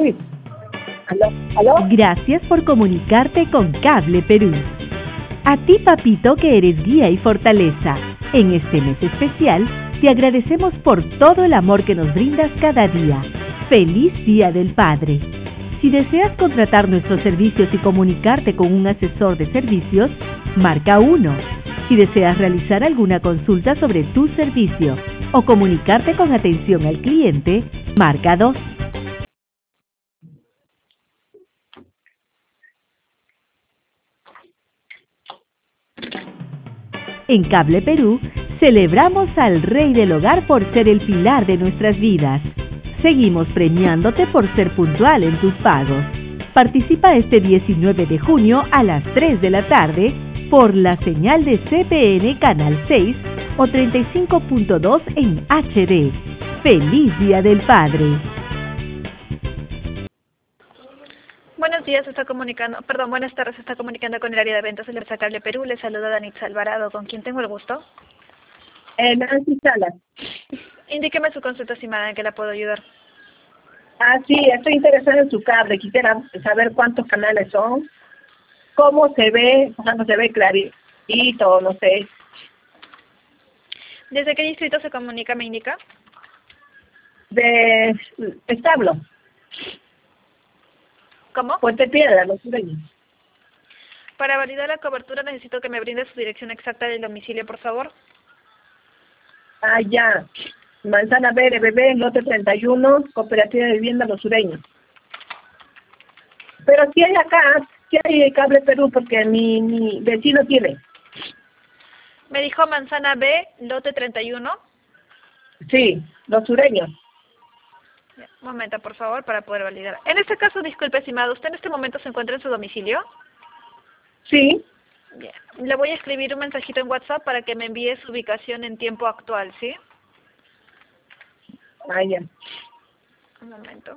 Luis. ¿Aló? ¿Aló? Gracias por comunicarte con Cable Perú. A ti, papito, que eres guía y fortaleza. En este mes especial, te agradecemos por todo el amor que nos brindas cada día. ¡Feliz Día del Padre! Si deseas contratar nuestros servicios y comunicarte con un asesor de servicios, marca 1. Si deseas realizar alguna consulta sobre tu servicio o comunicarte con atención al cliente, marca 2. En Cable Perú, celebramos al Rey del Hogar por ser el pilar de nuestras vidas. Seguimos premiándote por ser puntual en tus pagos. Participa este 19 de junio a las 3 de la tarde por la señal de CPN Canal 6 o 35.2 en HD. ¡Feliz Día del Padre! Buenos días, buenas tardes, se está comunicando con el área de ventas del Cable Perú. Le saluda Danitza Alvarado, ¿con quién tengo el gusto? Nancy Salas. Indíqueme su consulta, estimada, en que la puedo ayudar. Sí, estoy interesada en su cable. Quisiera saber cuántos canales son, cómo se ve, cuando se ve clarito, no sé. ¿Desde qué distrito se comunica, me indica? De Establo. ¿Cómo? Puente Piedra, Los Sureños. Para validar la cobertura necesito que me brinde su dirección exacta del domicilio, por favor. Ya. Manzana BRBB, lote 31, Cooperativa de Vivienda Los Sureños. Pero sí hay acá, sí hay Cable Perú, porque mi vecino tiene. Me dijo Manzana B, lote 31. Sí, Los Sureños. Un momento, por favor, para poder validar. En este caso, disculpe, estimado, ¿usted en este momento se encuentra en su domicilio? Sí. Bien. Le voy a escribir un mensajito en WhatsApp para que me envíe su ubicación en tiempo actual, ¿sí? Ya. Un momento.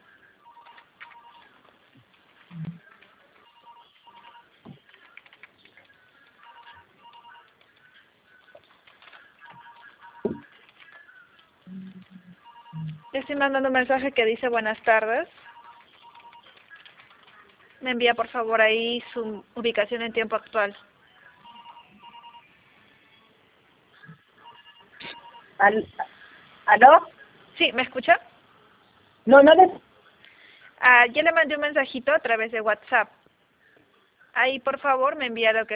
Le estoy mandando un mensaje que dice buenas tardes. Me envía por favor ahí su ubicación en tiempo actual. ¿Aló? Sí, ¿me escucha? No. Yo le mandé un mensajito a través de WhatsApp. Ahí por favor me envía lo que